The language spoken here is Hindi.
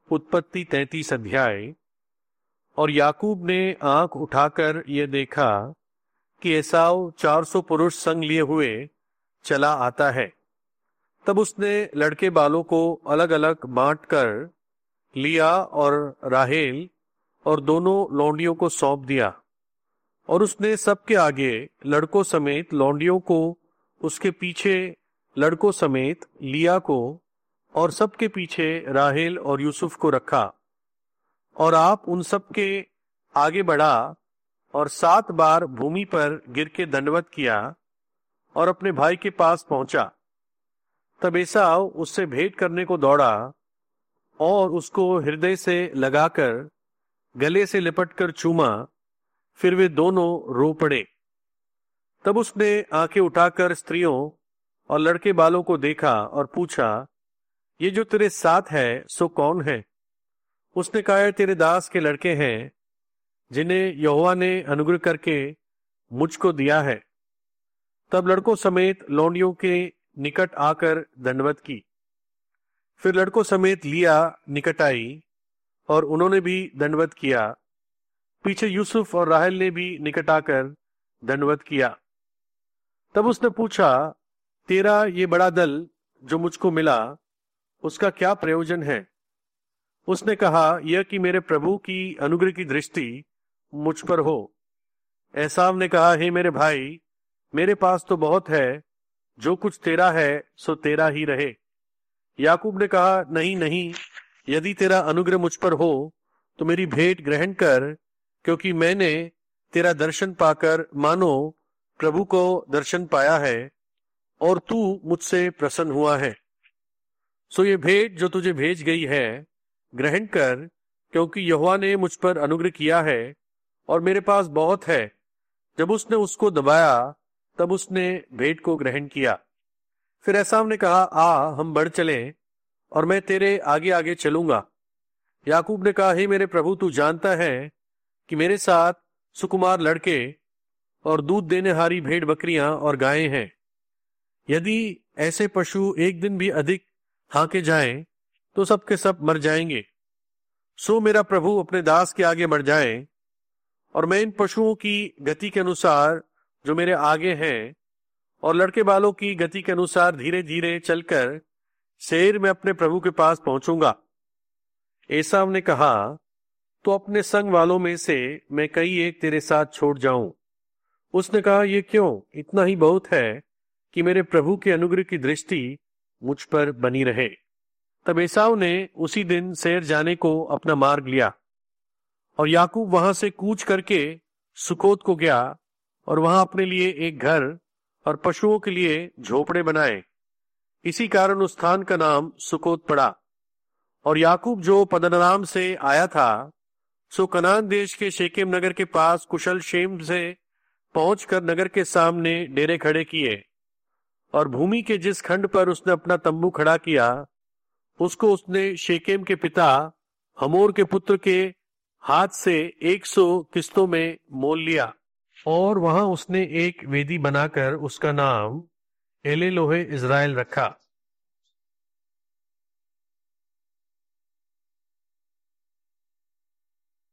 उत्पत्ति 33 अध्याय। और याकूब ने आंख उठाकर ये देखा कि एसाव 400 पुरुष संग लिए हुए चला आता है। तब उसने लड़के बालों को अलग अलग बांट कर लिया और राहेल और दोनों लौंडियों को सौंप दिया। और उसने सबके आगे लड़कों समेत लौंडियों को, उसके पीछे लड़कों समेत लिया को, और सबके पीछे राहेल और यूसुफ को रखा। और आप उन सब के आगे बढ़ा और 7 बार भूमि पर गिर के दंडवत किया और अपने भाई के पास पहुंचा। तब एसाव उससे भेंट करने को दौड़ा और उसको हृदय से लगाकर गले से लिपटकर चूमा। फिर वे दोनों रो पड़े। तब उसने आंखें उठाकर स्त्रियों और लड़के बालों को देखा और पूछा, ये जो तेरे साथ है सो कौन है? उसने कहा, तेरे दास के लड़के हैं जिन्हें यहोवा ने अनुग्रह करके मुझको दिया है। तब लड़कों समेत लौंडियों के निकट आकर दंडवत की। फिर लड़कों समेत लिया निकट आई और उन्होंने भी दंडवत किया। पीछे यूसुफ और राहेल ने भी निकट आकर दंडवत किया। तब उसने पूछा, तेरा ये बड़ा दल जो मुझको मिला उसका क्या प्रयोजन है? उसने कहा, यह कि मेरे प्रभु की अनुग्रह की दृष्टि मुझ पर हो। एसाव ने कहा, हे मेरे भाई, मेरे पास तो बहुत है, जो कुछ तेरा है सो तेरा ही रहे। याकूब ने कहा, नहीं नहीं, यदि तेरा अनुग्रह मुझ पर हो तो मेरी भेंट ग्रहण कर, क्योंकि मैंने तेरा दर्शन पाकर मानो प्रभु को दर्शन पाया है और तू मुझसे प्रसन्न हुआ है। सो ये भेंट जो तुझे भेज गई है ग्रहण कर, क्योंकि यहोवा ने मुझ पर अनुग्रह किया है और मेरे पास बहुत है। जब उसने उसको दबाया तब उसने भेंट को ग्रहण किया। फिर एसाव ने कहा, आ हम बढ़ चलें और मैं तेरे आगे आगे चलूंगा। याकूब ने कहा, हे मेरे प्रभु, तू जानता है कि मेरे साथ सुकुमार लड़के और दूध देने हारी भेड़ बकरियां और गायें हैं। यदि ऐसे पशु एक दिन भी अधिक हाके जाएं तो सब के सब मर जाएंगे। सो मेरा प्रभु अपने दास के आगे बढ़ जाए और मैं इन पशुओं की गति के अनुसार जो मेरे आगे हैं और लड़के बालों की गति के अनुसार धीरे धीरे चलकर सेर में अपने प्रभु के पास पहुंचूंगा। एसाव ने कहा, तो अपने संग वालों में से मैं कई एक तेरे साथ छोड़ जाऊं। उसने कहा, ये क्यों? इतना ही बहुत है कि मेरे प्रभु के अनुग्रह की दृष्टि मुझ पर बनी रहे। तब एसाव ने उसी दिन सेर जाने को अपना मार्ग लिया और याकूब वहां से कूच करके सुकोत को गया और वहां अपने लिए एक घर और पशुओं के लिए झोपड़े बनाए। इसी कारण उस स्थान का नाम सुकोत पड़ा। और याकूब जो पद्दनराम से आया था सो कनान देश के शेकेम नगर के पास कुशल क्षेम से पहुंचकर नगर के सामने डेरे खड़े किए। और भूमि के जिस खंड पर उसने अपना तंबू खड़ा किया उसको उसने शेकेम के पिता हमोर के पुत्र के हाथ से 100 किस्तों में मोल लिया। और वहां उसने एक वेदी बनाकर उसका नाम एलेलोहे इज़राइल रखा।